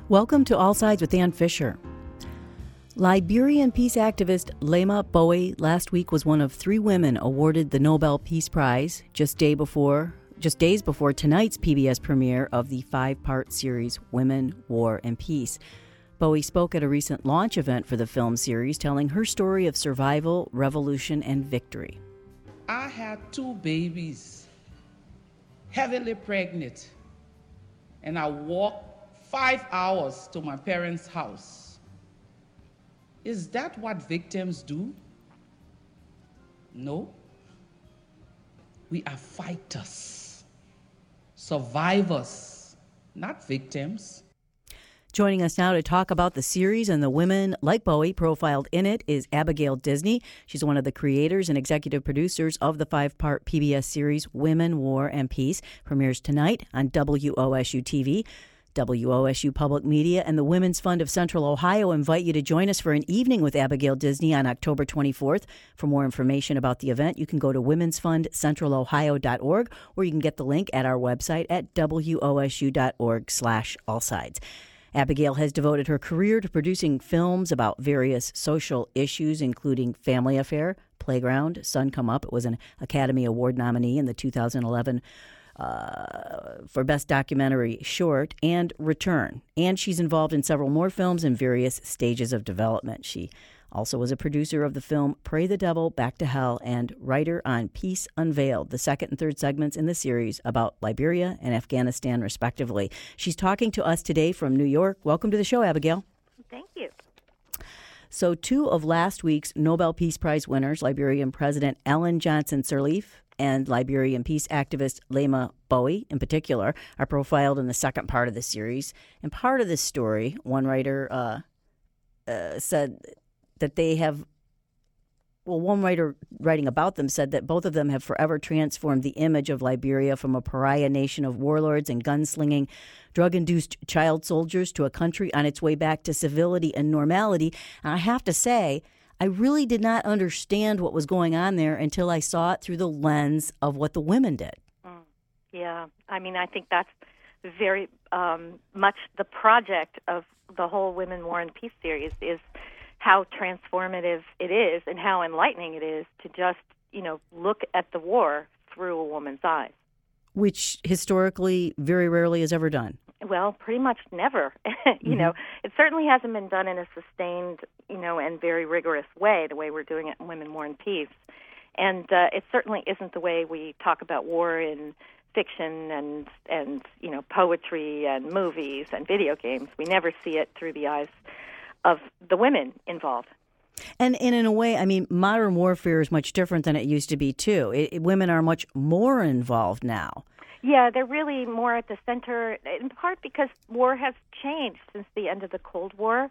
Welcome to All Sides with Ann Fisher. Liberian peace activist Lema Bowie last week was one of 3 women awarded the Nobel Peace Prize just days before tonight's PBS premiere of the 5-part series Women, War, and Peace. Bowie spoke at a recent launch event for the film series, telling her story of survival, revolution, and victory. I had 2 babies, heavily pregnant, and I walked 5 hours to my parents' house. Is that what victims do? No. We are fighters, survivors, not victims. Joining us now to talk about the series and the women like Bowie profiled in it is Abigail Disney. She's one of the creators and executive producers of the 5-part PBS series Women, War, and Peace. Premieres tonight on WOSU TV. WOSU Public Media and the Women's Fund of Central Ohio invite you to join us for an evening with Abigail Disney on October 24th. For more information about the event, you can go to womensfundcentralohio.org, or you can get the link at our website at wosu.org/allsides. Abigail has devoted her career to producing films about various social issues, including Family Affair, Playground, Sun Come Up. It was an Academy Award nominee in the 2011 for Best Documentary Short, and Return. And she's involved in several more films in various stages of development. She also was a producer of the film Pray the Devil, Back to Hell, and writer on Peace Unveiled, the second and third segments in the series about Liberia and Afghanistan, respectively. She's talking to us today from New York. Welcome to the show, Abigail. Thank you. So 2 of last week's Nobel Peace Prize winners, Liberian President Ellen Johnson Sirleaf and Liberian peace activist Lema Bowie, in particular, are profiled in the second part of the series. And part of this story, one writer said that they have, one writer writing about them said that both of them have forever transformed the image of Liberia from a pariah nation of warlords and gunslinging, drug-induced child soldiers to a country on its way back to civility and normality. And I have to say, I really did not understand what was going on there until I saw it through the lens of what the women did. Yeah, I mean, I think that's very much the project of the whole Women, War, and Peace series, is how transformative it is and how enlightening it is to just, look at the war through a woman's eyes. Which historically very rarely is ever done. Well, pretty much never. It certainly hasn't been done in a sustained, and very rigorous way, the way we're doing it in Women, War, and Peace. And it certainly isn't the way we talk about war in fiction and poetry and movies and video games. We never see it through the eyes of the women involved. And in a way, I mean, modern warfare is much different than it used to be, too. Women are much more involved now. Yeah, they're really more at the center, in part because war has changed since the end of the Cold War.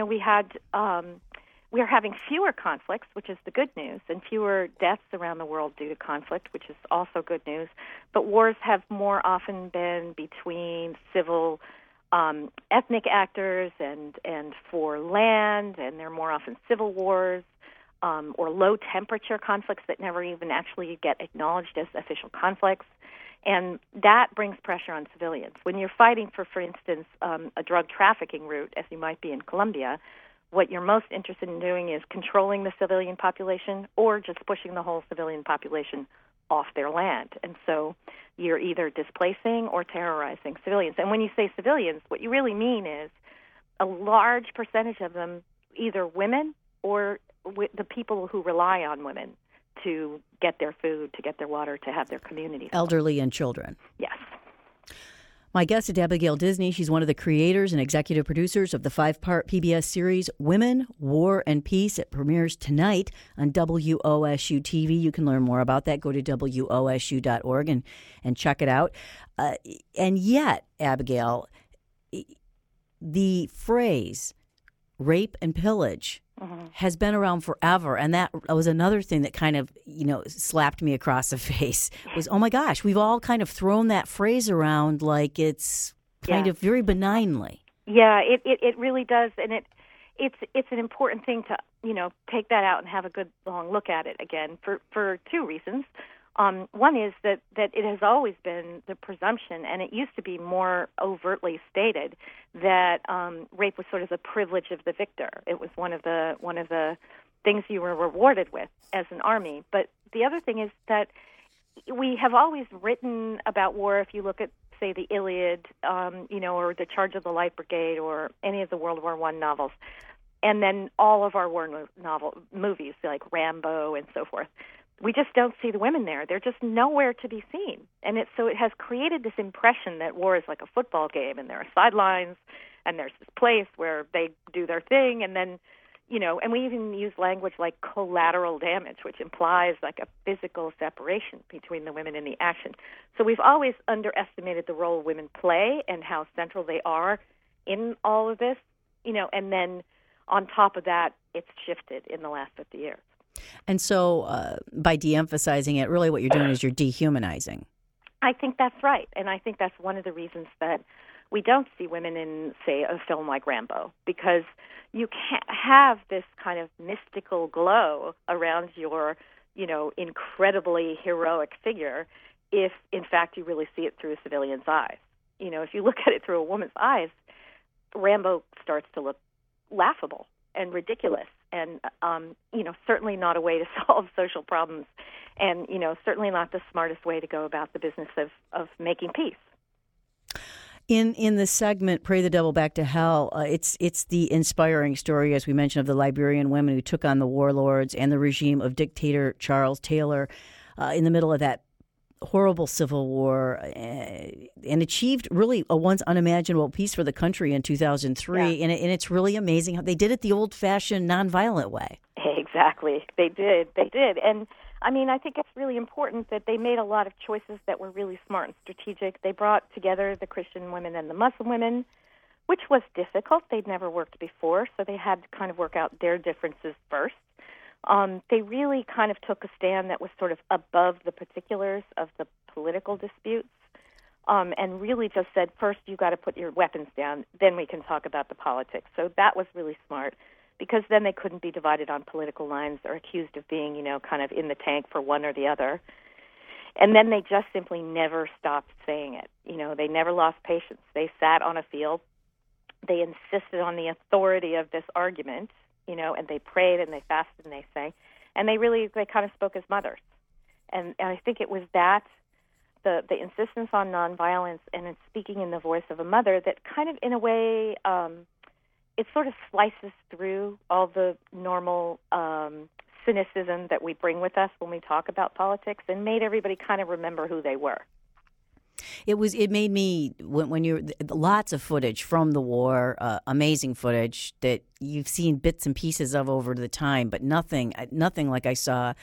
We're having fewer conflicts, which is the good news, and fewer deaths around the world due to conflict, which is also good news. But wars have more often been between civil ethnic actors and for land, and they're more often civil wars or low-temperature conflicts that never even actually get acknowledged as official conflicts. And that brings pressure on civilians. When you're fighting for instance, a drug trafficking route, as you might be in Colombia, what you're most interested in doing is controlling the civilian population or just pushing the whole civilian population off their land. And so you're either displacing or terrorizing civilians. And when you say civilians, what you really mean is a large percentage of them, either women or the people who rely on women to get their food, to get their water, to have their communities. Elderly and children. Yes. My guest is Abigail Disney. She's one of the creators and executive producers of the 5-part PBS series Women, War, and Peace. It premieres tonight on WOSU TV. You can learn more about that. Go to WOSU.org and check it out. And yet, Abigail, the phrase rape and pillage has been around forever. And that was another thing that kind of, slapped me across the face was, oh my gosh, we've all kind of thrown that phrase around like it's kind of very benignly. Yeah, it really does. And it's an important thing to, take that out and have a good long look at it again for 2 reasons. One is that it has always been the presumption, and it used to be more overtly stated, that rape was sort of the privilege of the victor. It was one of the things you were rewarded with as an army. But the other thing is that we have always written about war. If you look at, say, the Iliad, or the Charge of the Light Brigade, or any of the World War I novels, and then all of our war movies like Rambo and so forth, we just don't see the women there. They're just nowhere to be seen. And it has created this impression that war is like a football game, and there are sidelines, and there's this place where they do their thing, and then, and we even use language like collateral damage, which implies like a physical separation between the women and the action. So we've always underestimated the role women play and how central they are in all of this, and then on top of that, it's shifted in the last 50 years. And so by de-emphasizing it, really what you're doing is you're dehumanizing. I think that's right. And I think that's one of the reasons that we don't see women in, say, a film like Rambo, because you can't have this kind of mystical glow around your, incredibly heroic figure if, in fact, you really see it through a civilian's eyes. If you look at it through a woman's eyes, Rambo starts to look laughable and ridiculous, and certainly not a way to solve social problems, and certainly not the smartest way to go about the business of making peace. In the segment "Pray the Devil Back to Hell," it's the inspiring story, as we mentioned, of the Liberian women who took on the warlords and the regime of dictator Charles Taylor in the middle of that horrible civil war, and achieved really a once unimaginable peace for the country in 2003. Yeah. And it's really amazing how they did it the old-fashioned, nonviolent way. Exactly. They did. And, I think it's really important that they made a lot of choices that were really smart and strategic. They brought together the Christian women and the Muslim women, which was difficult. They'd never worked before, so they had to kind of work out their differences first. They really kind of took a stand that was sort of above the particulars of the political disputes, and really just said, first, you got to put your weapons down, then we can talk about the politics. So that was really smart, because then they couldn't be divided on political lines or accused of being, kind of in the tank for one or the other. And then they just simply never stopped saying it. They never lost patience. They sat on a field. They insisted on the authority of this argument, and they prayed and they fasted and they sang, and they kind of spoke as mothers. And I think it was that, the insistence on nonviolence and in speaking in the voice of a mother, that kind of, in a way, it sort of slices through all the normal cynicism that we bring with us when we talk about politics, and made everybody kind of remember who they were. It made me, when you're lots of footage from the war, amazing footage that you've seen bits and pieces of over the time, but nothing like I saw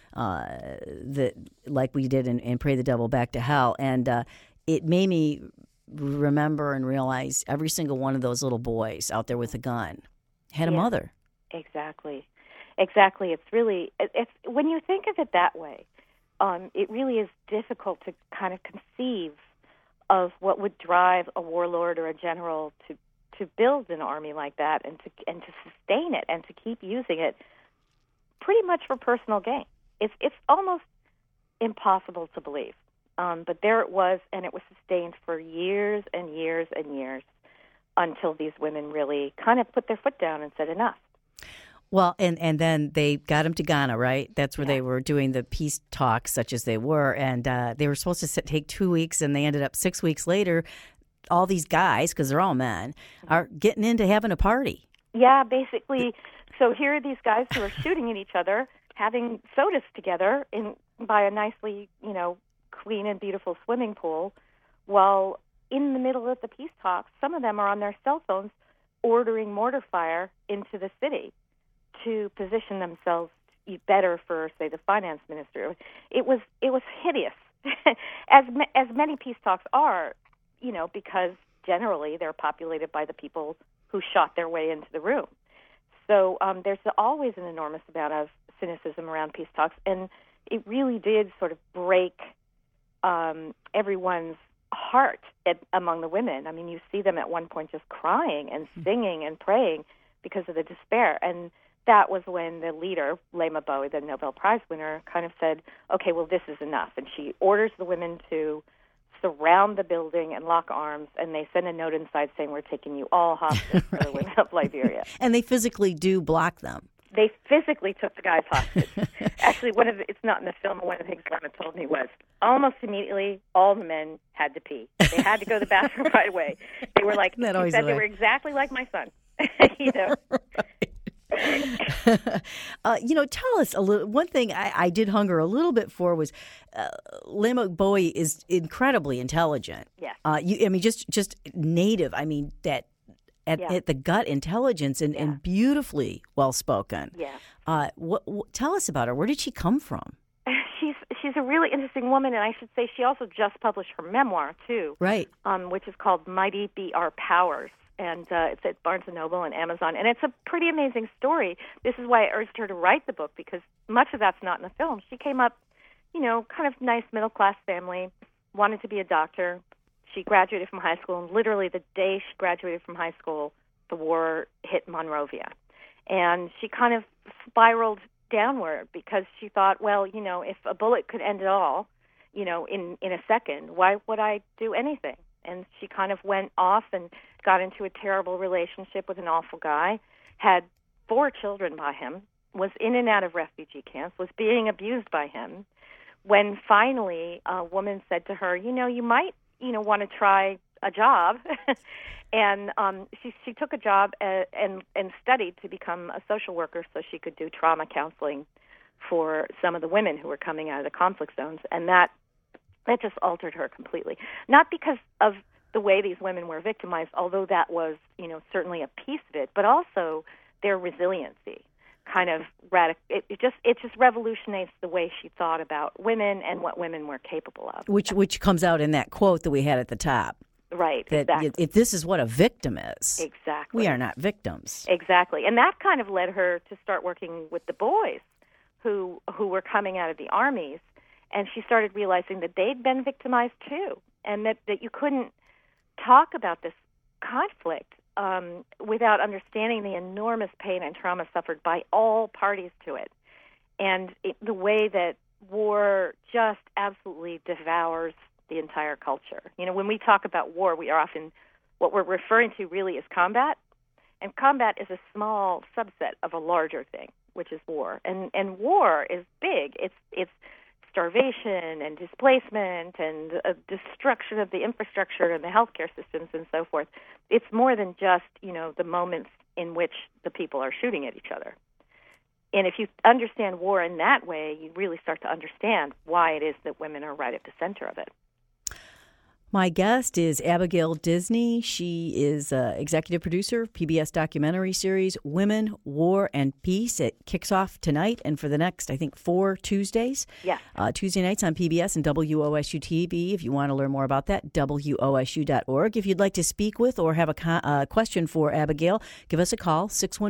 like we did in Pray the Devil Back to Hell. And it made me remember and realize every single one of those little boys out there with a gun had a mother. Exactly. It's really, when you think of it that way, it really is difficult to kind of conceive of what would drive a warlord or a general to build an army like that, and to sustain it and to keep using it pretty much for personal gain. It's almost impossible to believe. But there it was, and it was sustained for years and years and years until these women really kind of put their foot down and said enough. Well, and then they got him to Ghana, right? That's where they were doing the peace talks, such as they were. And they were supposed to take 2 weeks, and they ended up 6 weeks later. All these guys, because they're all men, are getting into having a party. Yeah, basically. So here are these guys who are shooting at each other, having sodas together by a nicely, clean and beautiful swimming pool, while in the middle of the peace talks, some of them are on their cell phones ordering mortar fire into the city to position themselves better for, say, the finance minister. It was hideous, as many peace talks are, because generally they're populated by the people who shot their way into the room. So there's always an enormous amount of cynicism around peace talks, and it really did sort of break everyone's heart among the women. I mean, you see them at one point just crying and singing and praying because of the despair. And that was when the leader, Lema Bowie, the Nobel Prize winner, kind of said, okay, well, this is enough. And she orders the women to surround the building and lock arms, and they send a note inside saying, we're taking you all hostage for the women of Liberia. And they physically do block them. They physically took the guys hostage. Actually, it's not in the film, one of the things Lema told me was almost immediately all the men had to pee. They had to go to the bathroom right away. They were like, he said they were exactly like my son. You know? Tell us a little. One thing I did hunger a little bit for was Lema Bowie is incredibly intelligent. Yeah. Just native. I mean, that at the gut intelligence and beautifully well spoken. Yeah. What tell us about her? Where did she come from? She's a really interesting woman, and I should say she also just published her memoir too. Right. Which is called Mighty Be Our Powers. And it's at Barnes & Noble and Amazon. And it's a pretty amazing story. This is why I urged her to write the book, because much of that's not in the film. She came up, kind of nice middle-class family, wanted to be a doctor. She graduated from high school, and literally the day she graduated from high school, the war hit Monrovia. And she kind of spiraled downward because she thought, well, if a bullet could end it all, in a second, why would I do anything? And she kind of went off and got into a terrible relationship with an awful guy, had 4 children by him, was in and out of refugee camps, was being abused by him, when finally a woman said to her, you might, want to try a job. And she took a job and studied to become a social worker so she could do trauma counseling for some of the women who were coming out of the conflict zones. And that just altered her completely. Not because of the way these women were victimized, although that was, certainly a piece of it, but also their resiliency. Kind of it just revolutionized the way she thought about women and what women were capable of. Which comes out in that quote that we had at the top. Right, that exactly. If this is what a victim is. Exactly. We are not victims. Exactly. And that kind of led her to start working with the boys who were coming out of the armies. And she started realizing that they'd been victimized too, and that you couldn't talk about this conflict without understanding the enormous pain and trauma suffered by all parties to it. And the way that war just absolutely devours the entire culture. When we talk about war, we are often, what we're referring to really is combat. And combat is a small subset of a larger thing, which is war. And war is big. It's starvation and displacement and destruction of the infrastructure and the healthcare systems and so forth. It's more than just, the moments in which the people are shooting at each other. And if you understand war in that way, you really start to understand why it is that women are right at the center of it. My guest is Abigail Disney. She is executive producer of PBS documentary series Women, War, and Peace. It kicks off tonight and for the next, 4 Tuesdays. Yeah. Tuesday nights on PBS and WOSU TV. If you want to learn more about that, WOSU.org. If you'd like to speak with or have a question for Abigail, give us a call,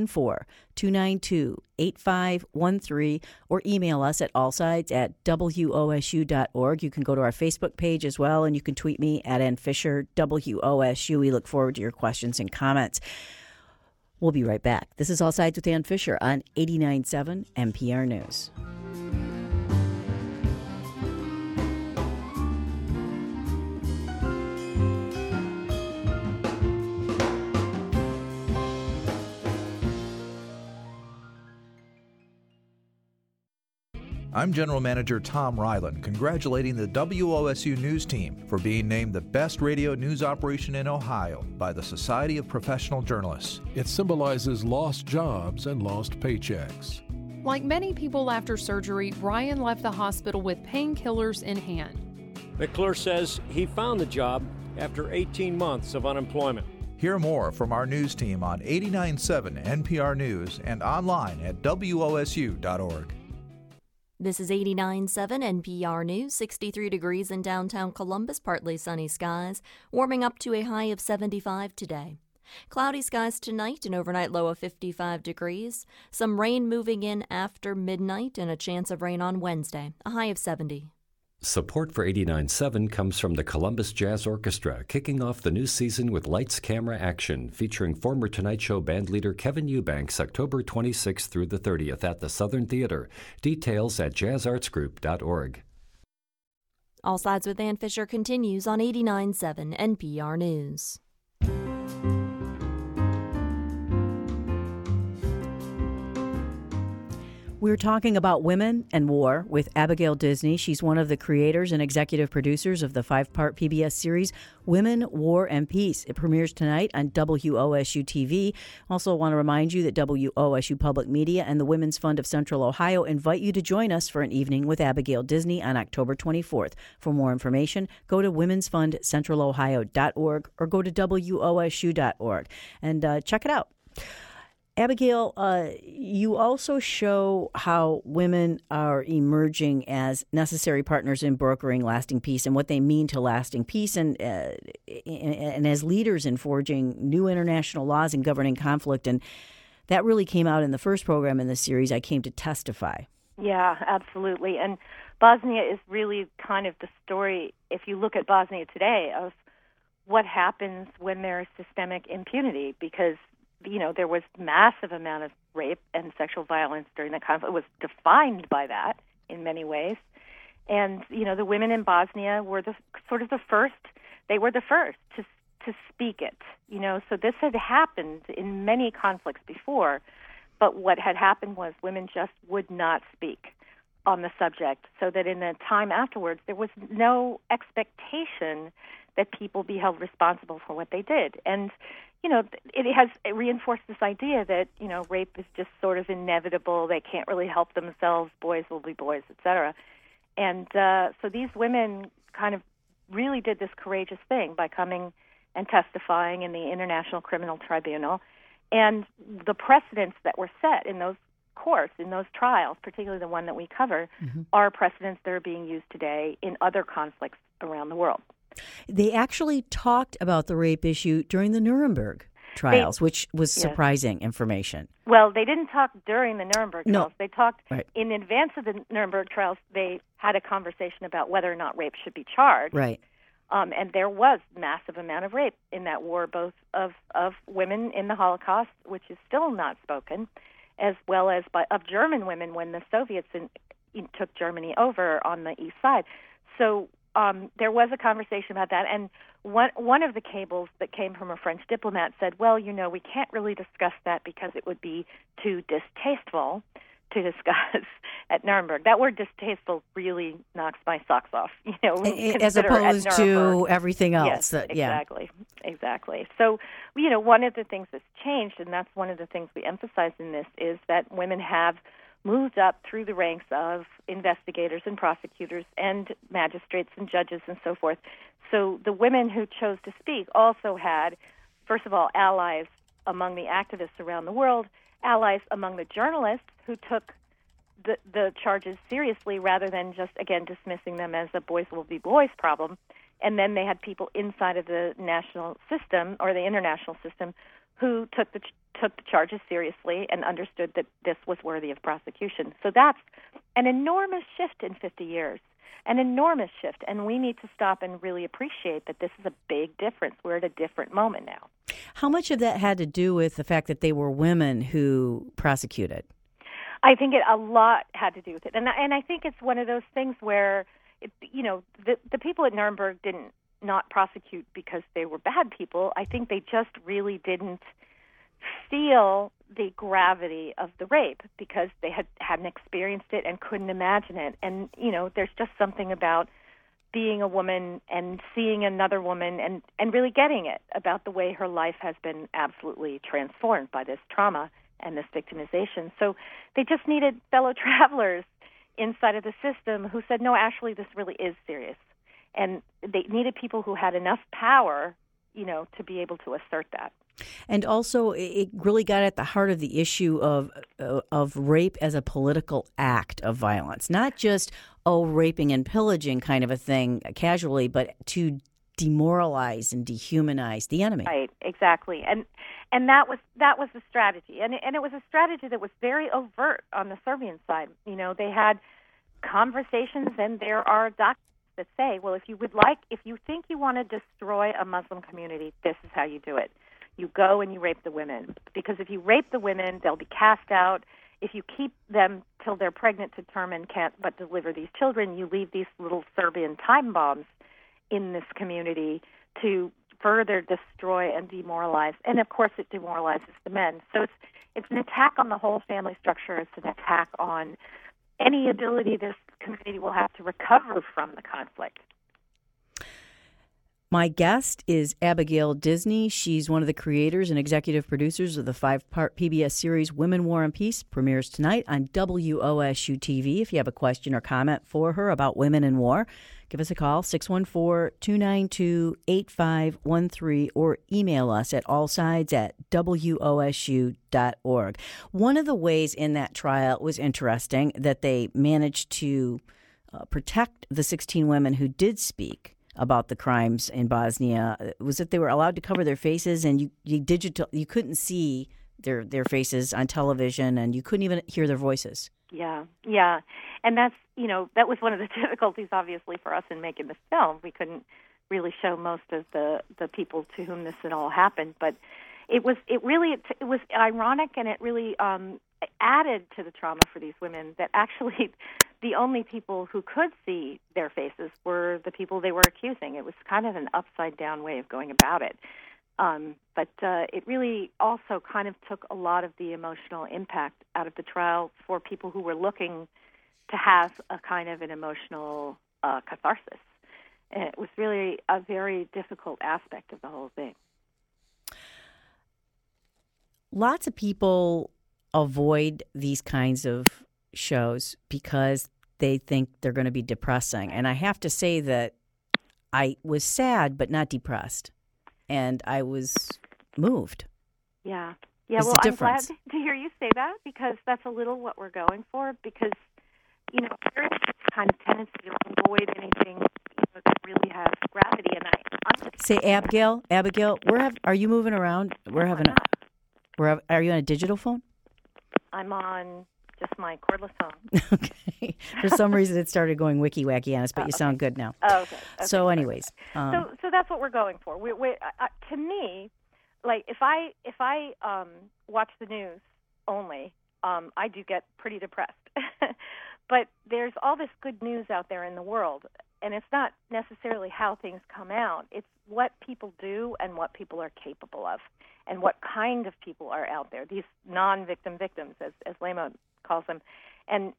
614-292-8513, or email us at allsides@WOSU.org. You can go to our Facebook page as well, and you can tweet me at Ann Fisher, WOSU. We look forward to your questions and comments. We'll be right back. This is All Sides with Ann Fisher on 89.7 NPR News. I'm General Manager Tom Ryland, congratulating the WOSU News Team for being named the best radio news operation in Ohio by the Society of Professional Journalists. It symbolizes lost jobs and lost paychecks. Like many people after surgery, Brian left the hospital with painkillers in hand. McClure says he found the job after 18 months of unemployment. Hear more from our news team on 89.7 NPR News and online at WOSU.org. This is 89.7 NPR News. 63 degrees in downtown Columbus, partly sunny skies, warming up to a high of 75 today. Cloudy skies tonight, an overnight low of 55 degrees. Some rain moving in after midnight and a chance of rain on Wednesday, a high of 70. Support for 89.7 comes from the Columbus Jazz Orchestra, kicking off the new season with Lights, Camera, Action, featuring former Tonight Show bandleader Kevin Eubanks, October 26th through the 30th at the Southern Theater. Details at jazzartsgroup.org. All Sides with Ann Fisher continues on 89.7 NPR News. We're talking about women and war with Abigail Disney. She's one of the creators and executive producers of the 5-part PBS series Women, War, and Peace. It premieres tonight on WOSU TV. Also want to remind you that WOSU Public Media and the Women's Fund of Central Ohio invite you to join us for an evening with Abigail Disney on October 24th. For more information, go to womensfundcentralohio.org or go to wosu.org and check it out. Abigail, you also show how women are emerging as necessary partners in brokering lasting peace and what they mean to lasting peace and as leaders in forging new international laws and governing conflict. And that really came out in the first program in the series, I Came to Testify. Yeah, absolutely. And Bosnia is really kind of the story, if you look at Bosnia today, of what happens when there's systemic impunity, because there was massive amount of rape and sexual violence during the conflict. It was defined by that in many ways. And, the women in Bosnia were the first. They were the first to speak it, So this had happened in many conflicts before, but what had happened was women just would not speak on the subject, so that in the time afterwards, there was no expectation that people be held responsible for what they did. And it reinforced this idea that, rape is just sort of inevitable. They can't really help themselves. Boys will be boys, etc. And so these women kind of really did this courageous thing by coming and testifying in the International Criminal Tribunal. And the precedents that were set in those courts, in those trials, particularly the one that we cover, are precedents that are being used today in other conflicts around the world. They actually talked about the rape issue during the Nuremberg trials, which was surprising information. Well, they didn't talk during the Nuremberg trials. No. They talked right. in advance of the Nuremberg trials. They had a conversation about whether or not rape should be charged. Right. And there was massive amount of rape in that war, both of women in the Holocaust, which is still not spoken, as well as of German women when the Soviets took Germany over on the east side. So there was a conversation about that, and one of the cables that came from a French diplomat said, well, we can't really discuss that because it would be too distasteful to discuss at Nuremberg. That word distasteful really knocks my socks off, as opposed to everything else. Yes, exactly. So, one of the things that's changed, and that's one of the things we emphasize in this, is that women have moved up through the ranks of investigators and prosecutors and magistrates and judges and so forth. So the women who chose to speak also had, first of all, allies among the activists around the world, allies among the journalists who took the charges seriously rather than just, again, dismissing them as a boys will be boys problem. And then they had people inside of the national system or the international system who took the charges seriously and understood that this was worthy of prosecution. So that's an enormous shift in 50 years, an enormous shift. And we need to stop and really appreciate that this is a big difference. We're at a different moment now. How much of that had to do with the fact that they were women who prosecuted? I think a lot had to do with it. And I think it's one of those things where, the people at Nuremberg didn't not prosecute because they were bad people. I think they just really didn't feel the gravity of the rape because they hadn't experienced it and couldn't imagine it. And, there's just something about being a woman and seeing another woman and really getting it about the way her life has been absolutely transformed by this trauma and this victimization. So they just needed fellow travelers inside of the system who said, no, actually, this really is serious. And they needed people who had enough power, to be able to assert that. And also, it really got at the heart of the issue of rape as a political act of violence, not just raping and pillaging kind of a thing casually, but to demoralize and dehumanize the enemy. Right, exactly, and that was the strategy, and it was a strategy that was very overt on the Serbian side. They had conversations, and there are documents that say, well, if you think you want to destroy a Muslim community, this is how you do it. You go and you rape the women. Because if you rape the women, they'll be cast out. If you keep them till they're pregnant to term and can't but deliver these children, you leave these little Serbian time bombs in this community to further destroy and demoralize. And, of course, it demoralizes the men. So it's an attack on the whole family structure. It's an attack on any ability this community will have to recover from the conflict. My guest is Abigail Disney. She's one of the creators and executive producers of the 5-part PBS series Women, War, and Peace. Premieres tonight on WOSU TV. If you have a question or comment for her about women and war, give us a call, 614-292-8513, or email us at allsides@wosu.org. One of the ways in that trial was interesting, that they managed to protect the 16 women who did speak about the crimes in Bosnia, was that they were allowed to cover their faces, and you couldn't see their faces on television, and you couldn't even hear their voices. Yeah. And that was one of the difficulties, obviously, for us in making this film. We couldn't really show most of the people to whom this had all happened, but it was ironic, and it really added to the trauma for these women that actually the only people who could see their faces were the people they were accusing. It was kind of an upside-down way of going about it. But it really also kind of took a lot of the emotional impact out of the trial for people who were looking to have a kind of an emotional catharsis. And it was really a very difficult aspect of the whole thing. Lots of people avoid these kinds of shows because they think they're going to be depressing. And I have to say that I was sad but not depressed. And I was moved. Yeah. It's Well, I'm glad difference. to hear you say that, because that's a little what we're going for. Because, there is this kind of tendency to avoid anything that really has gravity. And I'm Say, Abigail, are you moving around? Are you on a digital phone? I'm on just my cordless phone. Okay. For some reason, it started going wiki-wacky on us, but you sound good now. Oh, okay. So anyways. So that's what we're going for. To me, like, if I watch the news only, I do get pretty depressed. But there's all this good news out there in the world, and it's not necessarily how things come out. It's what people do and what people are capable of, and what kind of people are out there, these non-victim victims, as Lema calls them. And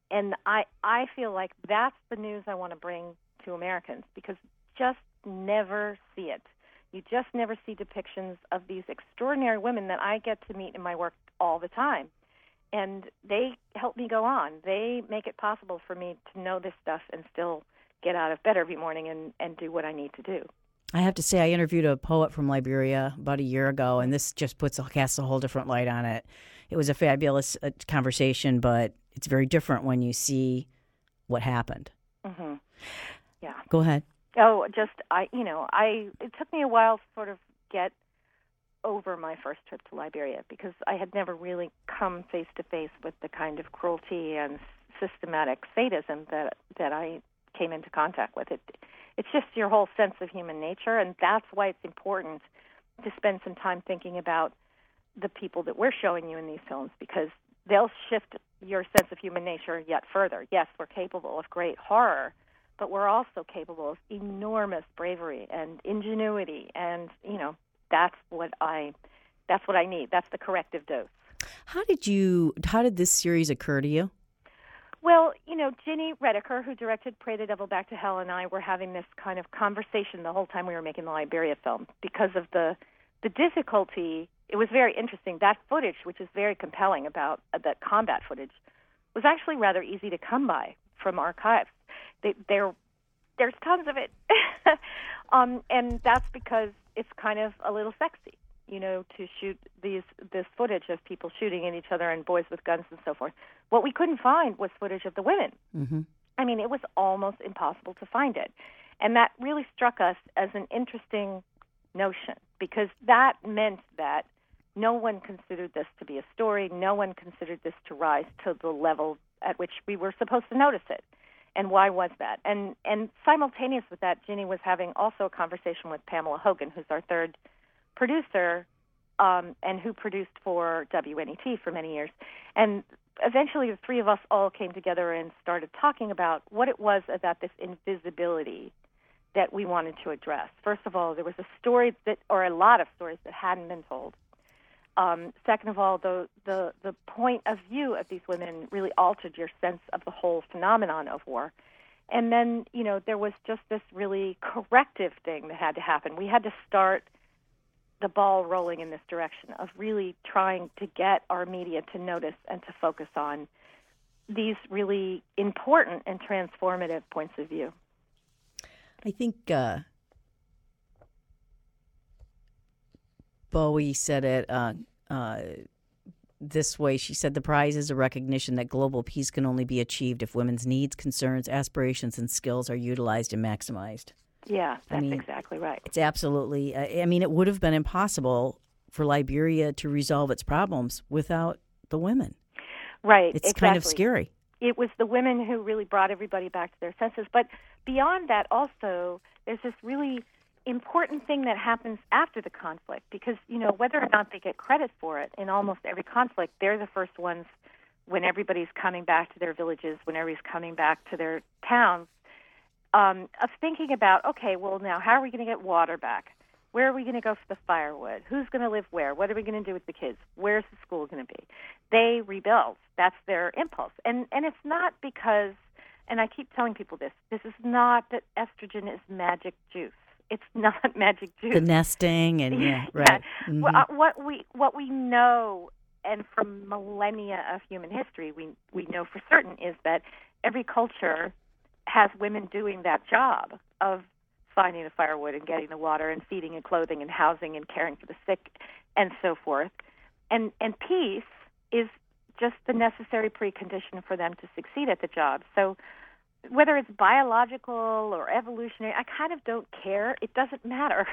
I feel like that's the news I want to bring to Americans, because just never see it. You just never see depictions of these extraordinary women that I get to meet in my work all the time. And they help me go on. They make it possible for me to know this stuff and still get out of bed every morning and do what I need to do. I have to say, I interviewed a poet from Liberia about a year ago, and this just casts a whole different light on it. It was a fabulous conversation, but it's very different when you see what happened. Mm-hmm. Yeah. Go ahead. Oh, it took me a while to sort of get over my first trip to Liberia, because I had never really come face to face with the kind of cruelty and systematic sadism that I came into contact with. It's just your whole sense of human nature, and that's why it's important to spend some time thinking about the people that we're showing you in these films, because they'll shift your sense of human nature yet further. Yes, we're capable of great horror, but we're also capable of enormous bravery and ingenuity, and that's what I need. That's the corrective dose. How did this series occur to you? Well, Ginny Redeker, who directed Pray the Devil Back to Hell, and I were having this kind of conversation the whole time we were making the Liberia film, because of the difficulty. It was very interesting. That footage, which is very compelling about that combat footage, was actually rather easy to come by from archives. There's tons of it. And that's because it's kind of a little sexy, to shoot this footage of people shooting at each other and boys with guns and so forth. What we couldn't find was footage of the women. Mm-hmm. I mean, it was almost impossible to find it. And that really struck us as an interesting notion, because that meant that no one considered this to be a story. No one considered this to rise to the level at which we were supposed to notice it. And why was that? And simultaneous with that, Ginny was having also a conversation with Pamela Hogan, who's our third producer, and who produced for WNET for many years. And eventually the three of us all came together and started talking about what it was about this invisibility that we wanted to address. First of all, there was a story or a lot of stories that hadn't been told. Second of all, the point of view of these women really altered your sense of the whole phenomenon of war. And then, there was just this really corrective thing that had to happen. We had to start the ball rolling in this direction of really trying to get our media to notice and to focus on these really important and transformative points of view. I think Bowie said it this way. She said the prize is a recognition that global peace can only be achieved if women's needs, concerns, aspirations, and skills are utilized and maximized. Yeah, that's exactly right. It's absolutely, it would have been impossible for Liberia to resolve its problems without the women. Right, It's kind of scary. It was the women who really brought everybody back to their senses. But beyond that also, there's this really important thing that happens after the conflict because, whether or not they get credit for it, in almost every conflict, they're the first ones when everybody's coming back to their villages, when everybody's coming back to their towns, of thinking about, okay, well, now how are we going to get water back? Where are we going to go for the firewood? Who's going to live where? What are we going to do with the kids? Where's the school going to be? They rebuild. That's their impulse. And it's not because, and I keep telling people this is not that estrogen is magic juice. It's not magic juice. The nesting and, right. Yeah. Mm-hmm. What we know, and from millennia of human history, we know for certain is that every culture has women doing that job of finding the firewood and getting the water and feeding and clothing and housing and caring for the sick and so forth. And peace is just the necessary precondition for them to succeed at the job. So whether it's biological or evolutionary, I kind of don't care. It doesn't matter.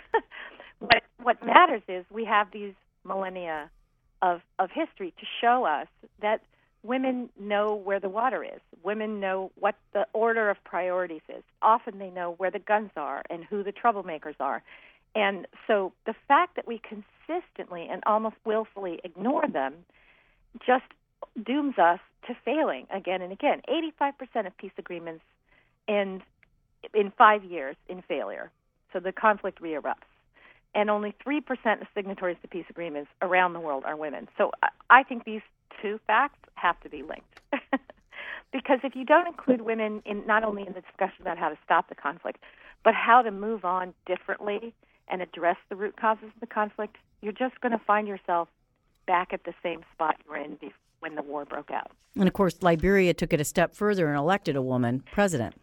What matters is we have these millennia of history to show us that women know where the water is. Women know what the order of priorities is. Often they know where the guns are and who the troublemakers are. And so the fact that we consistently and almost willfully ignore them just dooms us to failing again and again. 85% of peace agreements end in 5 years in failure. So the conflict re-erupts. And only 3% of signatories to peace agreements around the world are women. So I think these two facts have to be linked. Because if you don't include women in not only in the discussion about how to stop the conflict, but how to move on differently and address the root causes of the conflict, you're just going to find yourself back at the same spot you were in when the war broke out. And, of course, Liberia took it a step further and elected a woman president.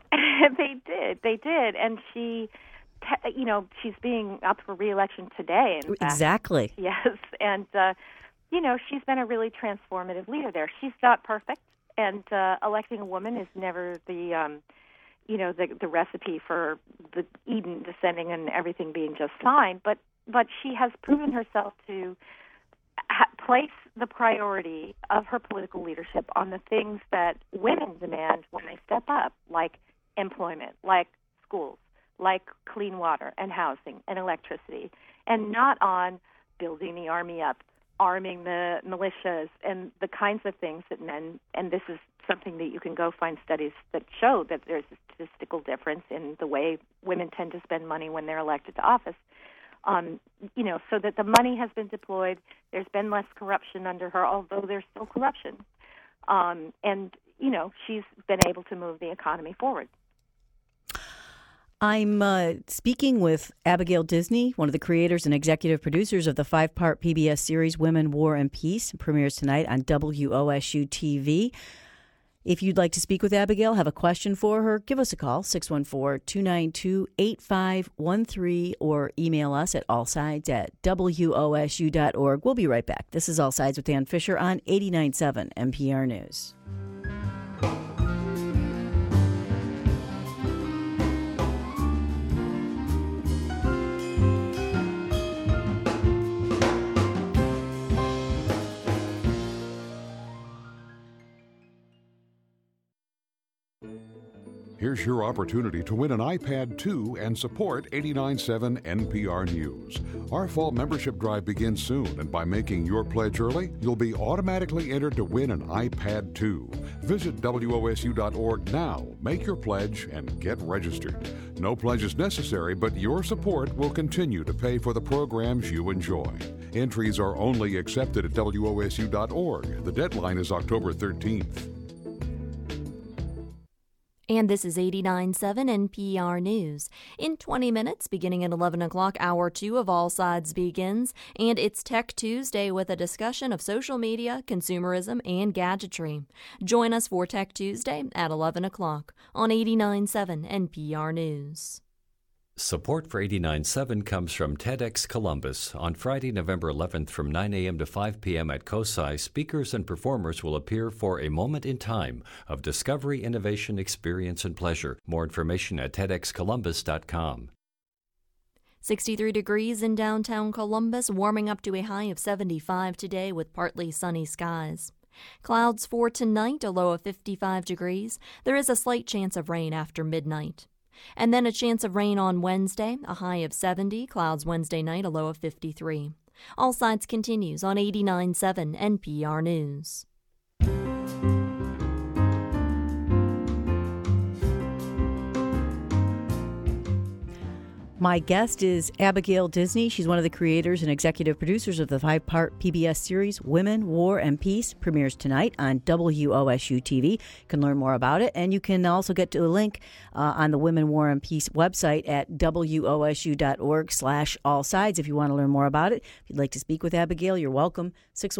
They did. And she, she's being up for re-election today. In fact. Exactly. Yes. And, she's been a really transformative leader there. She's not perfect. And electing a woman is never the recipe for the Eden descending and everything being just fine. But she has proven herself to place the priority of her political leadership on the things that women demand when they step up, like employment, like schools, like clean water and housing and electricity, and not on building the army up, arming the militias, and the kinds of things that men, and this is something that you can go find studies that show that there's a statistical difference in the way women tend to spend money when they're elected to office. So that the money has been deployed. There's been less corruption under her, although there's still corruption. She's been able to move the economy forward. I'm speaking with Abigail Disney, one of the creators and executive producers of the 5-part PBS series Women, War, and Peace. It premieres tonight on WOSU TV. If you'd like to speak with Abigail, have a question for her, give us a call, 614-292-8513, or email us at allsides@wosu.org. We'll be right back. This is All Sides with Dan Fisher on 89.7 NPR News. Here's your opportunity to win an iPad 2 and support 89.7 NPR News. Our fall membership drive begins soon, and by making your pledge early, you'll be automatically entered to win an iPad 2. Visit WOSU.org now, make your pledge, and get registered. No pledge is necessary, but your support will continue to pay for the programs you enjoy. Entries are only accepted at WOSU.org. The deadline is October 13th. And this is 89.7 NPR News. In 20 minutes, beginning at 11 o'clock, Hour 2 of All Sides begins, and it's Tech Tuesday with a discussion of social media, consumerism, and gadgetry. Join us for Tech Tuesday at 11 o'clock on 89.7 NPR News. Support for 89.7 comes from TEDx Columbus. On Friday, November 11th from 9 a.m. to 5 p.m. at COSI, speakers and performers will appear for a moment in time of discovery, innovation, experience, and pleasure. More information at TEDxColumbus.com. 63 degrees in downtown Columbus, warming up to a high of 75 today with partly sunny skies. Clouds for tonight, a low of 55 degrees. There is a slight chance of rain after midnight. And then a chance of rain on Wednesday, a high of 70, clouds Wednesday night, a low of 53. All Sides continues on 89.7 NPR News. My guest is Abigail Disney. She's one of the creators and executive producers of the 5-part PBS series Women, War, and Peace. Premieres tonight on WOSU TV. You can learn more about it, and you can also get to a link on the Women, War, and Peace website at WOSU.org/allsides if you want to learn more about it. If you'd like to speak with Abigail, you're welcome.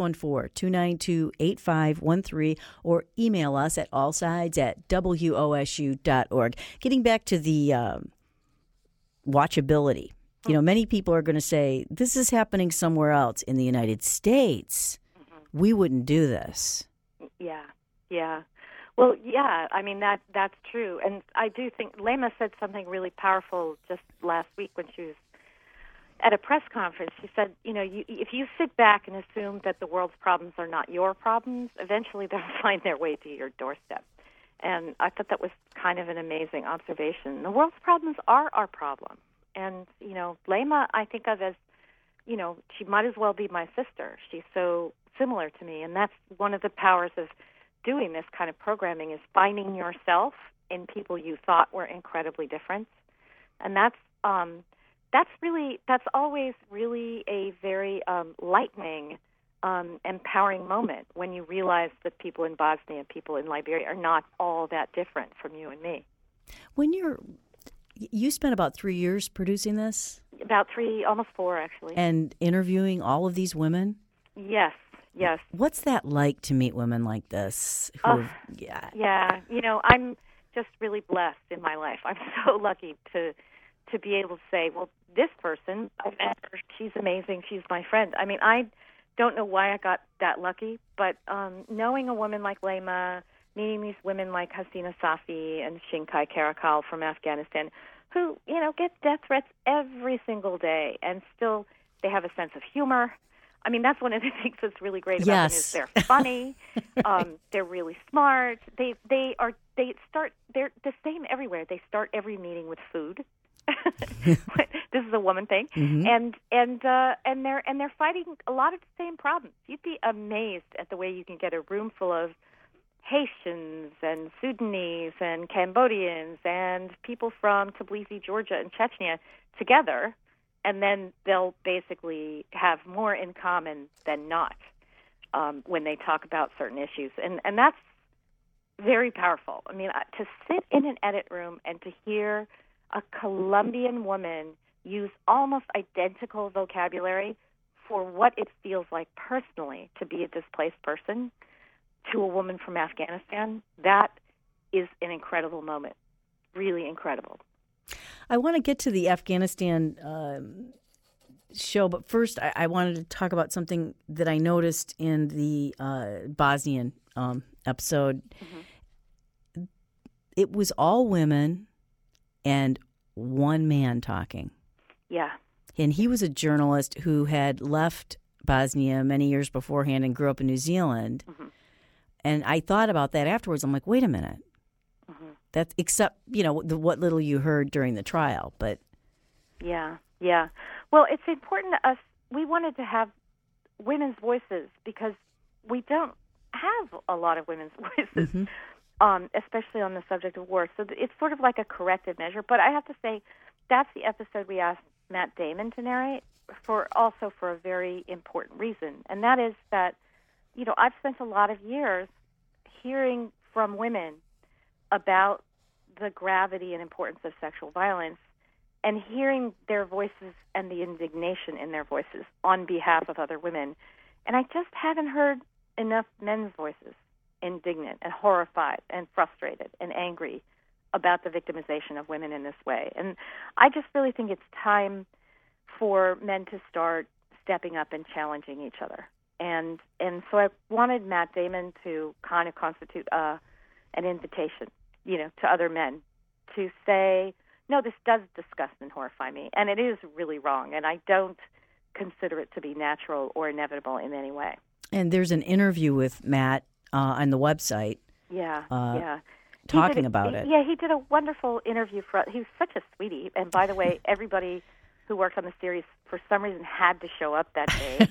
614-292-8513 or email us at allsides@WOSU.org. Getting back to the watchability. You know, many people are going to say, this is happening somewhere else in the United States. We wouldn't do this. Yeah. Well, yeah, I mean, that's true. And I do think Lema said something really powerful just last week when she was at a press conference. She said, you know, if you sit back and assume that the world's problems are not your problems, eventually they'll find their way to your doorstep. And I thought that was kind of an amazing observation. The world's problems are our problem. And, you know, Lema I think of as, you know, she might as well be my sister. She's so similar to me. And that's one of the powers of doing this kind of programming is finding yourself in people you thought were incredibly different. And that's always really a very lightening empowering moment when you realize that people in Bosnia and people in Liberia are not all that different from you and me. When you spent about 3 years producing this? About 3, almost 4, actually. And interviewing all of these women? Yes. What's that like to meet women like this? Yeah. You know, I'm just really blessed in my life. I'm so lucky to be able to say, well, this person, I met her, she's amazing, she's my friend. I mean, I don't know why I got that lucky, but knowing a woman like Lema, meeting these women like Hasina Safi and Shinkai Karakal from Afghanistan, who, you know, get death threats every single day, and still they have a sense of humor. I mean, that's one of the things that's really great about them is they're funny, they're really smart. They're the same everywhere. They start every meeting with food. This is a woman thing, and they're fighting a lot of the same problems. You'd be amazed at the way you can get a room full of Haitians and Sudanese and Cambodians and people from Tbilisi, Georgia, and Chechnya together, and then they'll basically have more in common than not when they talk about certain issues, and that's very powerful. I mean, to sit in an edit room and to hear a Colombian woman use almost identical vocabulary for what it feels like personally to be a displaced person to a woman from Afghanistan, that is an incredible moment, really incredible. I want to get to the Afghanistan show, but first I wanted to talk about something that I noticed in the Bosnian episode. It was all women and one man talking. Yeah. And he was a journalist who had left Bosnia many years beforehand and grew up in New Zealand. And I thought about that afterwards. I'm like, wait a minute. That's except, what little you heard during the trial. But yeah. Well, it's important to us. We wanted to have women's voices because we don't have a lot of women's voices, especially on the subject of war. So it's sort of like a corrective measure. But I have to say, that's the episode we asked Matt Damon to narrate for a very important reason. And that is that, I've spent a lot of years hearing from women about the gravity and importance of sexual violence and hearing their voices and the indignation in their voices on behalf of other women. And I just haven't heard enough men's voices indignant and horrified and frustrated and angry about the victimization of women in this way. And I just really think it's time for men to start stepping up and challenging each other. And so I wanted Matt Damon to kind of constitute an invitation, to other men to say, no, this does disgust and horrify me, and it is really wrong, and I don't consider it to be natural or inevitable in any way. And there's an interview with Matt on the website. Talking about it. Yeah, he did a wonderful interview for us. He was such a sweetie. And by the way, everybody who worked on the series for some reason had to show up that day.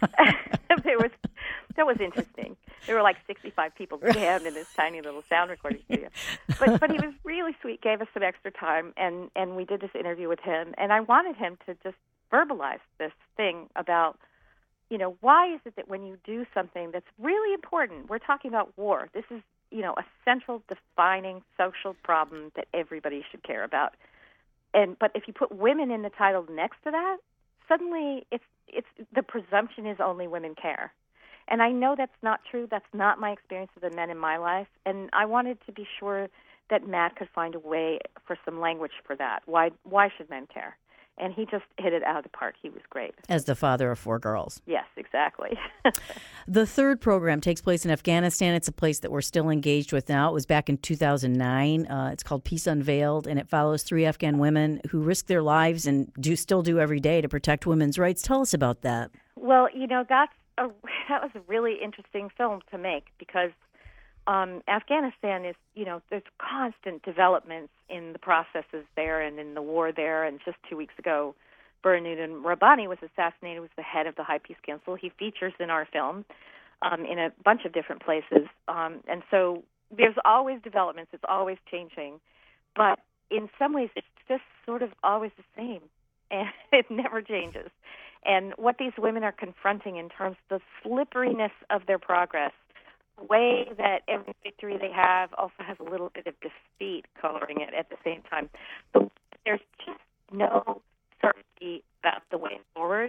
That was interesting. There were like 65 people jammed in this tiny little sound recording studio. But he was really sweet, gave us some extra time, and we did this interview with him. And I wanted him to just verbalize this thing about, why is it that when you do something that's really important, we're talking about war, this is, a central defining social problem that everybody should care about. But if you put women in the title next to that, suddenly it's the presumption is only women care. And I know that's not true. That's not my experience with the men in my life. And I wanted to be sure that Matt could find a way for some language for that. Why should men care? And he just hit it out of the park. He was great. As the father of 4 girls. Yes, exactly. The third program takes place in Afghanistan. It's a place that we're still engaged with now. It was back in 2009. It's called Peace Unveiled, and it follows 3 Afghan women who risk their lives and still do every day to protect women's rights. Tell us about that. Well, that was a really interesting film to make because Afghanistan is, there's constant developments in the processes there and in the war there. And just 2 weeks ago, Burhanuddin Rabbani was assassinated, was the head of the High Peace Council. He features in our film in a bunch of different places. And so there's always developments. It's always changing. But in some ways, it's just sort of always the same. And it never changes. And what these women are confronting in terms of the slipperiness of their progress, the way that every victory they have also has a little bit of defeat coloring it at the same time. But there's just no certainty about the way forward.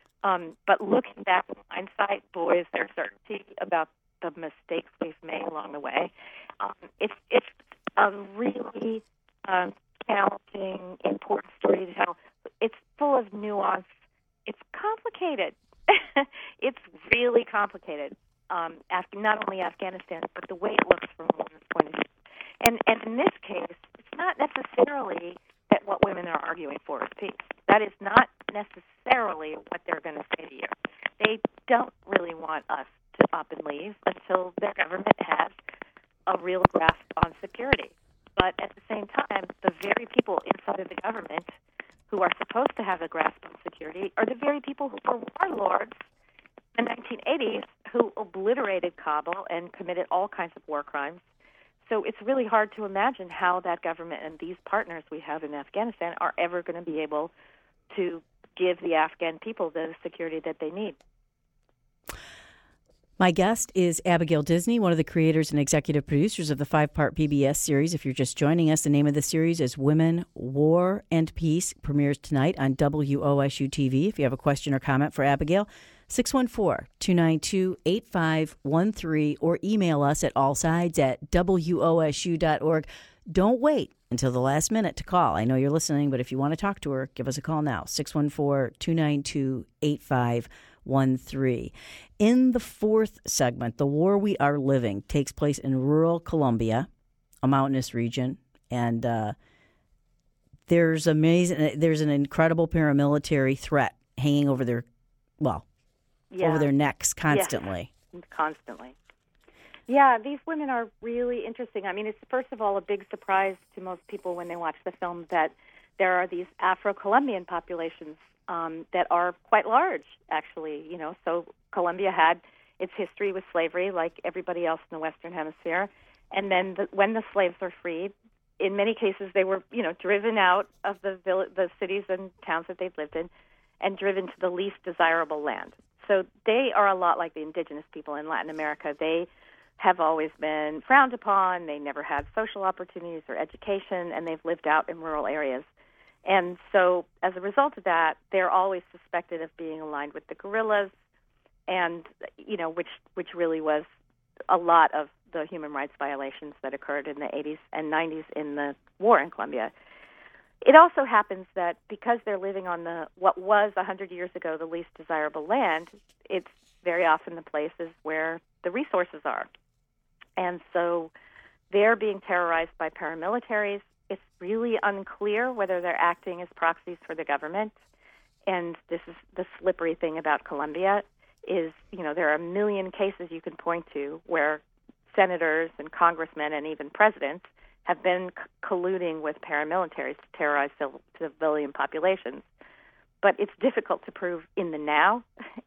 But looking back in hindsight, boy, is there certainty about the mistakes we've made along the way. It's a really challenging, important story to tell. It's full of nuance. It's complicated. It's really complicated. Not only Afghanistan, but the way it looks from a woman's point of view. And in this case, it's not necessarily that what women are arguing for is peace. That is not necessarily what they're going to say to you. They don't really want us to up and leave until their government has a real grasp on security. But at the same time, the very people inside of the government who are supposed to have a grasp on security are the very people who were warlords in the 1980s who obliterated Kabul and committed all kinds of war crimes. So it's really hard to imagine how that government and these partners we have in Afghanistan are ever going to be able to give the Afghan people the security that they need. My guest is Abigail Disney, one of the creators and executive producers of the 5-part PBS series. If you're just joining us, the name of the series is Women, War, and Peace. Premieres tonight on WOSU TV. If you have a question or comment for Abigail, 614-292-8513 or email us at allsides@wosu.org. Don't wait until the last minute to call. I know you're listening, but if you want to talk to her, give us a call now, 614-292-8513. In the fourth segment, The War We Are Living takes place in rural Colombia, a mountainous region, and there's an incredible paramilitary threat hanging over their, over their necks constantly. Yeah, constantly. Yeah, these women are really interesting. I mean, it's first of all a big surprise to most people when they watch the film that there are these Afro-Colombian populations that are quite large, actually. So Colombia had its history with slavery, like everybody else in the Western Hemisphere, and then when the slaves were freed, in many cases they were, driven out of the cities and towns that they'd lived in, and driven to the least desirable land. So they are a lot like the indigenous people in Latin America. They have always been frowned upon. They never had social opportunities or education, and they've lived out in rural areas. And so as a result of that, they're always suspected of being aligned with the guerrillas, and, which really was a lot of the human rights violations that occurred in the 80s and 90s in the war in Colombia. It also happens that because they're living on what was 100 years ago the least desirable land, it's very often the places where the resources are. And so they're being terrorized by paramilitaries. It's really unclear whether they're acting as proxies for the government. And this is the slippery thing about Colombia is, there are a million cases you can point to where senators and congressmen and even presidents have been colluding with paramilitaries to terrorize civilian populations. But it's difficult to prove in the now,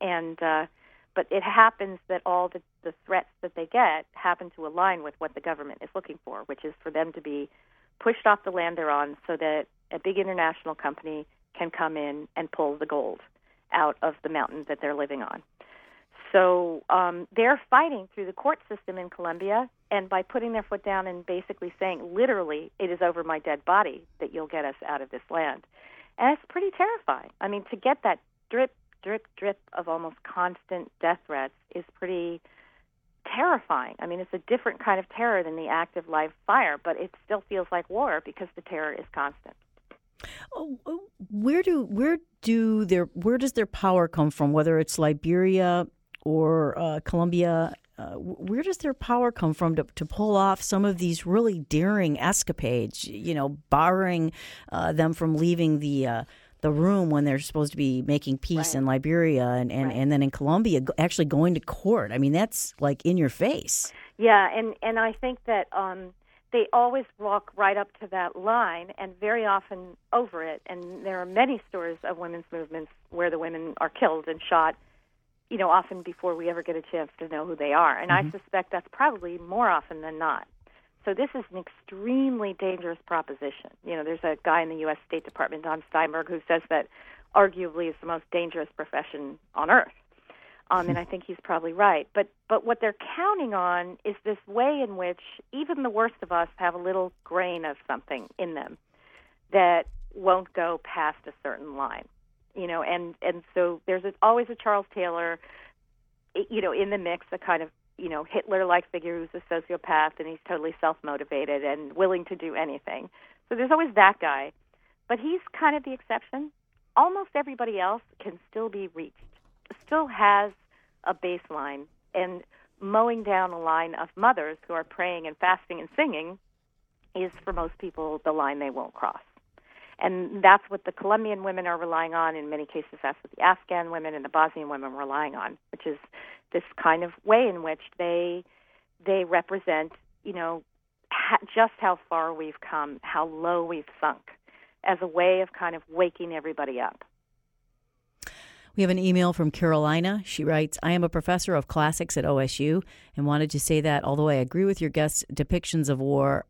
but it happens that all the threats that they get happen to align with what the government is looking for, which is for them to be pushed off the land they're on so that a big international company can come in and pull the gold out of the mountain that they're living on. So they're fighting through the court system in Colombia, and by putting their foot down and basically saying, literally, it is over my dead body that you'll get us out of this land. And it's pretty terrifying. I mean, to get that drip, drip, drip of almost constant death threats is pretty terrifying. I mean, it's a different kind of terror than the active live fire, but it still feels like war because the terror is constant. Where does their power come from? Whether it's Liberia or Colombia, where does their power come from to pull off some of these really daring escapades? Barring them from leaving the room when they're supposed to be making peace in Liberia, and then in Colombia actually going to court. I mean, that's like in your face. Yeah, and I think that they always walk right up to that line and very often over it. And there are many stories of women's movements where the women are killed and shot, often before we ever get a chance to know who they are. And I suspect that's probably more often than not. So this is an extremely dangerous proposition. There's a guy in the U.S. State Department, Don Steinberg, who says that arguably it's the most dangerous profession on earth. And I think he's probably right. But what they're counting on is this way in which even the worst of us have a little grain of something in them that won't go past a certain line. And so there's always a Charles Taylor, in the mix, a kind of, Hitler-like figure who's a sociopath and he's totally self-motivated and willing to do anything. So there's always that guy. But he's kind of the exception. Almost everybody else can still be reached, still has a baseline, and mowing down a line of mothers who are praying and fasting and singing is, for most people, the line they won't cross. And that's what the Colombian women are relying on. In many cases, that's what the Afghan women and the Bosnian women are relying on, which is this kind of way in which they represent, just how far we've come, how low we've sunk, as a way of kind of waking everybody up. We have an email from Carolina. She writes, I am a professor of classics at OSU and wanted to say that although I agree with your guest's depictions of war,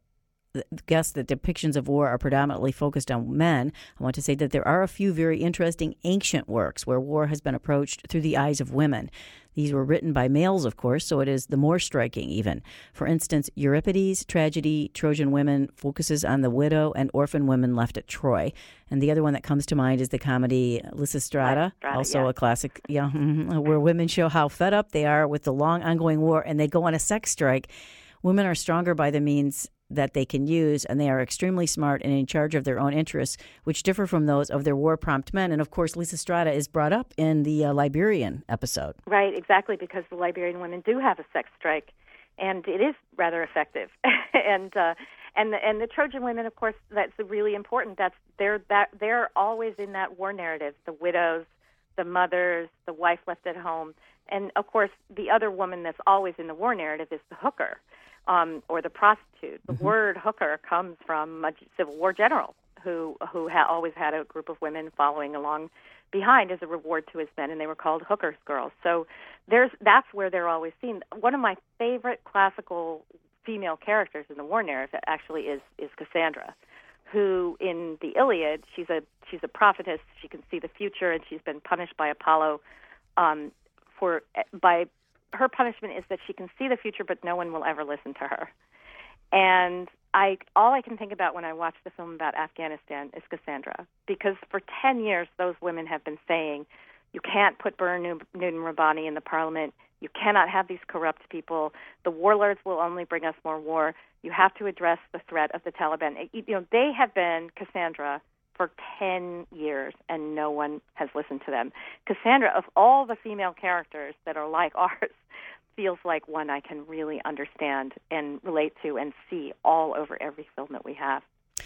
are predominantly focused on men, I want to say that there are a few very interesting ancient works where war has been approached through the eyes of women. These were written by males, of course, so it is the more striking even. For instance, Euripides' tragedy, Trojan Women, focuses on the widow and orphan women left at Troy. And the other one that comes to mind is the comedy Lysistrata, also a classic, where women show how fed up they are with the long ongoing war and they go on a sex strike. Women are stronger by the means that they can use, and they are extremely smart and in charge of their own interests, which differ from those of their war-prompt men. And, of course, Lysistrata is brought up in the Liberian episode. Right, exactly, because the Liberian women do have a sex strike, and it is rather effective. and the Trojan women, of course, that's really important. They're always in that war narrative, the widows, the mothers, the wife left at home. And, of course, the other woman that's always in the war narrative is the hooker or the prostitute. The word hooker comes from a Civil War general who always had a group of women following along behind as a reward to his men, and they were called hookers' girls. So that's where they're always seen. One of my favorite classical female characters in the war narrative actually is Cassandra, who in the Iliad, she's a prophetess. She can see the future, and she's been punished by Apollo by her punishment is that she can see the future, but no one will ever listen to her. And all I can think about when I watch the film about Afghanistan is Cassandra, because for 10 years those women have been saying, you can't put Newton Rabbani in the parliament. You cannot have these corrupt people. The warlords will only bring us more war. You have to address the threat of the Taliban. They have been Cassandra for 10 years, and no one has listened to them. Cassandra, of all the female characters that are like ours, feels like one I can really understand and relate to and see all over every film that we have.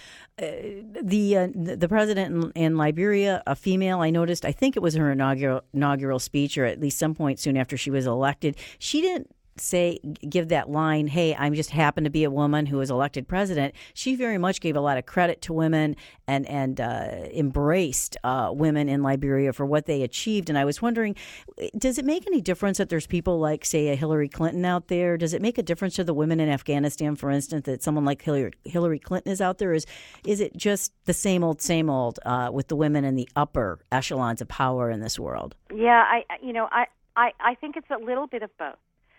The president in Liberia, a female, I noticed, I think it was her inaugural speech, or at least some point soon after she was elected, she didn't give that line, hey, I'm just happen to be a woman who was elected president. She very much gave a lot of credit to women and embraced women in Liberia for what they achieved. And I was wondering, does it make any difference that there's people like, say, a Hillary Clinton out there? Does it make a difference to the women in Afghanistan, for instance, that someone like Hillary Clinton is out there? Is it just the same old with the women in the upper echelons of power in this world? Yeah, I think it's a little bit of both.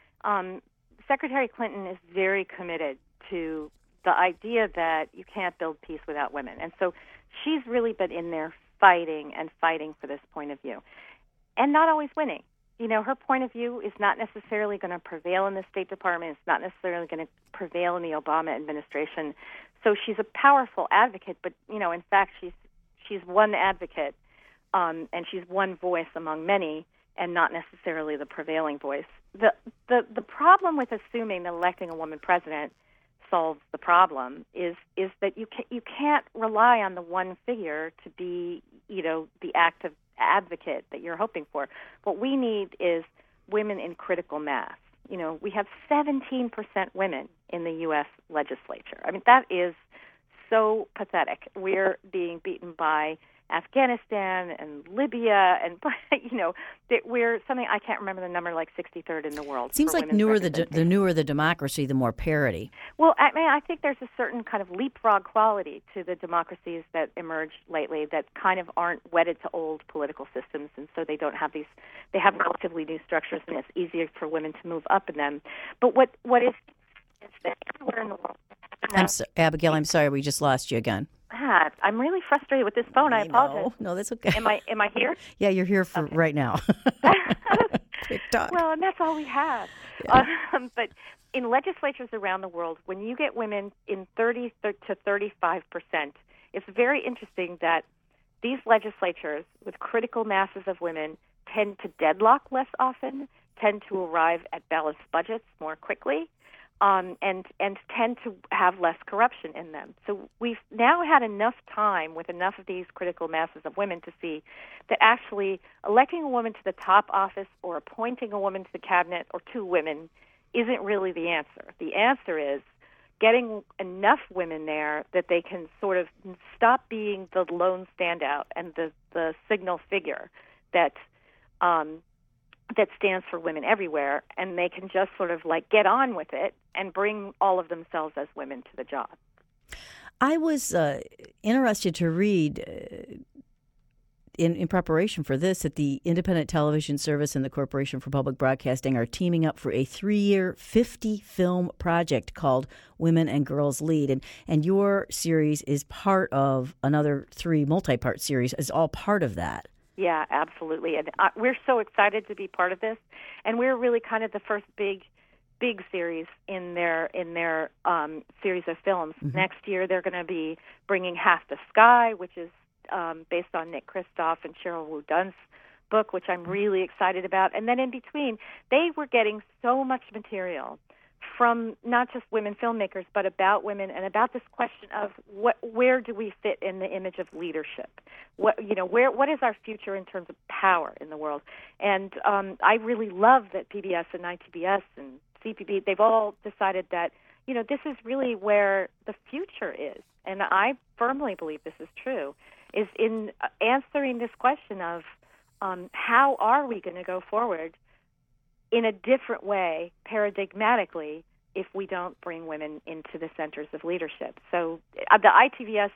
Secretary Clinton is very committed to the idea that you can't build peace without women. And so she's really been in there fighting for this point of view, and not always winning. Her point of view is not necessarily going to prevail in the State Department. It's not necessarily going to prevail in the Obama administration. So she's a powerful advocate, but, in fact, she's one advocate, and she's one voice among many, and not necessarily the prevailing voice. The problem with assuming that electing a woman president solves the problem is that you can't rely on the one figure to be the active advocate that you're hoping for. What we need is women in critical mass. We have 17% women in the U.S. legislature. I mean, that is so pathetic. We're being beaten by Afghanistan and Libya, and we're something, I can't remember the number, like 63rd in the world. Seems like the newer the democracy, the more parity. Well, I think there's a certain kind of leapfrog quality to the democracies that emerged lately that kind of aren't wedded to old political systems, and so they don't have these. They have relatively new structures, and it's easier for women to move up in them. But what is that everywhere in the world? Abigail, I'm sorry, we just lost you again. I'm really frustrated with this phone. I apologize. No, that's okay. Am I here? Yeah, you're here for right now. Quick talk. Well, and that's all we have. Yeah. But in legislatures around the world, when you get women in 30 to 35%, it's very interesting that these legislatures with critical masses of women tend to deadlock less often, tend to arrive at balanced budgets more quickly, and tend to have less corruption in them. So we've now had enough time with enough of these critical masses of women to see that actually electing a woman to the top office or appointing a woman to the cabinet or two women isn't really the answer. The answer is getting enough women there that they can sort of stop being the lone standout and the signal figure that stands for women everywhere, and they can just sort of like get on with it and bring all of themselves as women to the job. I was interested to read in preparation for this that the Independent Television Service and the Corporation for Public Broadcasting are teaming up for a 3-year, 50-film project called Women and Girls Lead. And your series is part of another 3 multi-part series, is all part of that. Yeah, absolutely. And we're so excited to be part of this. And we're really kind of the first big series in their series of films. Mm-hmm. Next year, they're going to be bringing Half the Sky, which is based on Nick Kristof and Sheryl Wu Dunn's book, which I'm really excited about. And then in between, they were getting so much material from not just women filmmakers, but about women and about this question of where do we fit in the image of leadership? What is our future in terms of power in the world? And I really love that PBS and ITBS and CPB, they've all decided that, this is really where the future is. And I firmly believe this is true, is in answering this question of how are we going to go forward in a different way, paradigmatically, if we don't bring women into the centers of leadership. So the ITVS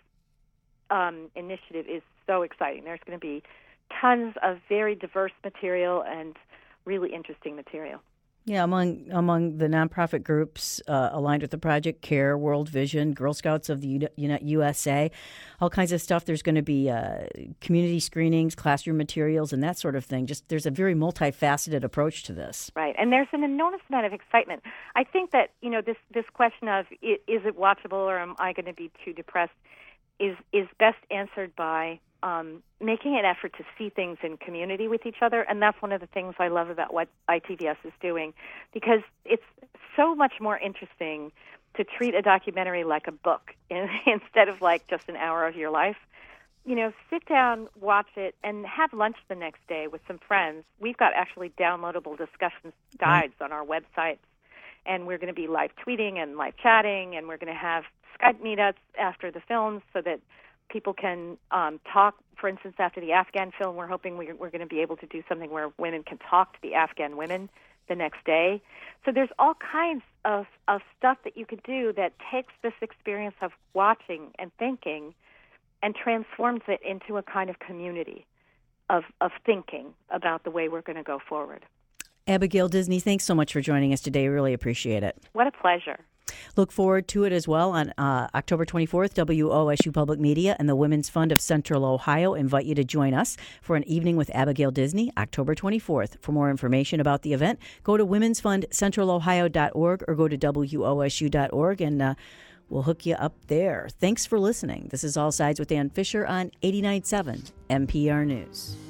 initiative is so exciting. There's going to be tons of very diverse material and really interesting material. Yeah, among the nonprofit groups aligned with the project, CARE, World Vision, Girl Scouts of the USA, all kinds of stuff. There's going to be community screenings, classroom materials, and that sort of thing. Just there's a very multifaceted approach to this. Right, and there's an enormous amount of excitement. I think that this question of is it watchable or am I going to be too depressed is best answered by making an effort to see things in community with each other, and that's one of the things I love about what ITVS is doing, because it's so much more interesting to treat a documentary like a book instead of like just an hour of your life. Sit down, watch it, and have lunch the next day with some friends. We've got actually downloadable discussion guides on our websites, and we're going to be live tweeting and live chatting, and we're going to have Skype meetups after the films so that people can talk. For instance, after the Afghan film, we're hoping we're going to be able to do something where women can talk to the Afghan women the next day. So there's all kinds of stuff that you could do that takes this experience of watching and thinking and transforms it into a kind of community of thinking about the way we're going to go forward. Abigail Disney, thanks so much for joining us today. Really appreciate it. What a pleasure. Look forward to it as well on October 24th. WOSU Public Media and the Women's Fund of Central Ohio invite you to join us for an evening with Abigail Disney, October 24th. For more information about the event, go to womensfundcentralohio.org or go to WOSU.org, and we'll hook you up there. Thanks for listening. This is All Sides with Dan Fisher on 89.7 NPR News.